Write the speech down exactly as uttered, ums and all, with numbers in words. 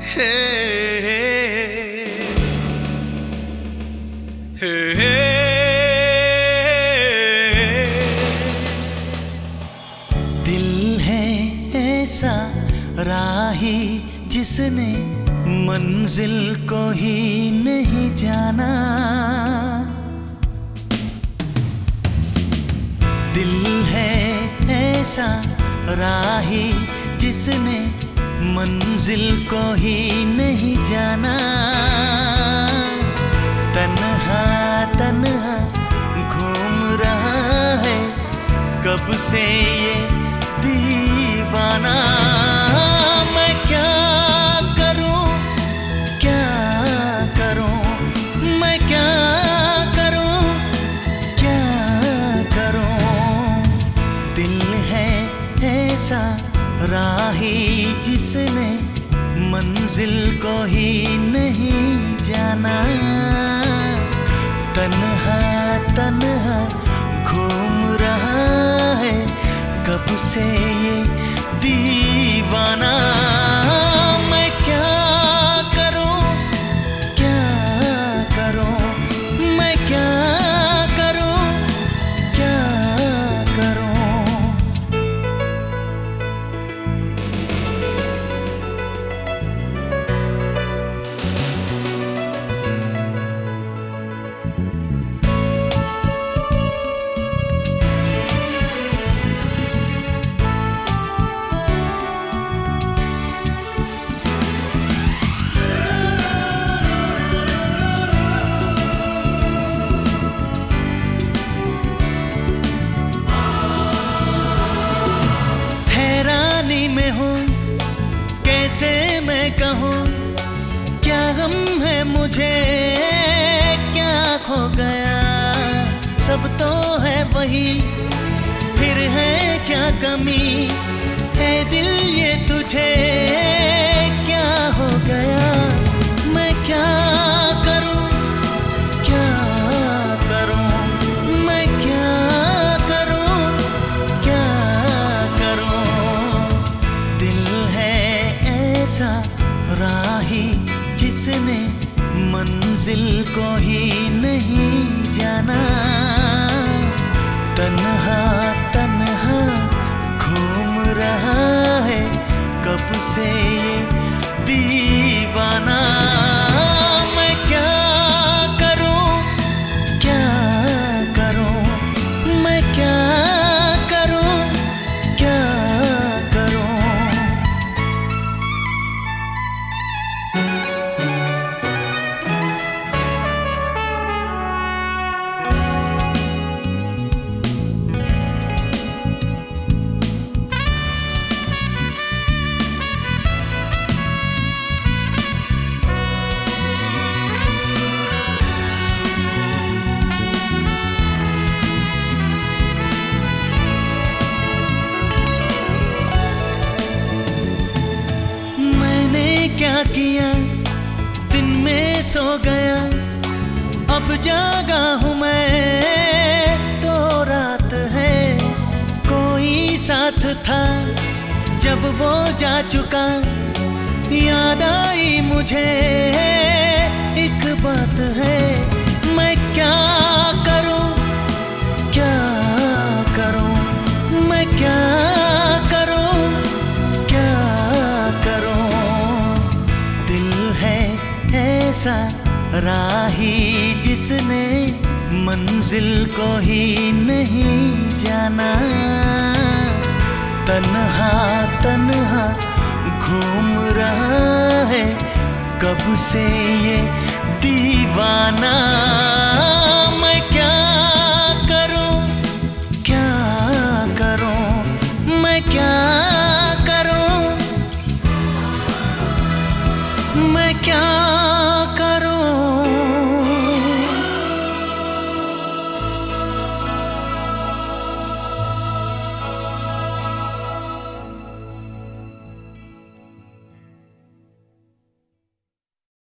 हे हे हे दिल है ऐसा राही जिसने मंजिल को ही नहीं जाना। दिल है ऐसा राही जिसने मंजिल को ही नहीं जाना। तन्हा तन्हा घूम रहा है कब से ये दीवाना। मैं क्या करूं क्या करूं मैं क्या करूं क्या करूं। दिल है ऐसा राही जिसने मंजिल को ही नहीं जाना। तन्हा तन्हा घूम रहा है कब से ये दीवाना। मैं क्या करूं क्या करूं मैं क्या करूं क्या करूं। में हूँ कैसे मैं कहूँ क्या गम है मुझे क्या खो गया। सब तो है वही फिर है क्या कमी है दिल ये तुझे क्या हो गया। मैं क्या करूँ क्या करूँ मैं क्या करूँ क्या करूँ। राही जिसने मंजिल को ही नहीं जाना। तन्हा तन्हा घूम रहा है कब से ये दीवाना। मैं क्या करूं क्या करूं मैं क्या करूं क्या करूं। क्या किया दिन में सो गया अब जागा हूँ मैं तो रात है। कोई साथ था जब वो जा चुका याद आई मुझे एक बात है। मैं क्या करूँ क्या करूँ मैं क्या करूँ क्या करूँ। ऐसा राही जिसने मंजिल को ही नहीं जाना। तन्हा तन्हा घूम रहा है कब से ये दीवाना। मैं क्या करूं क्या करूं मैं क्या करूं मैं क्या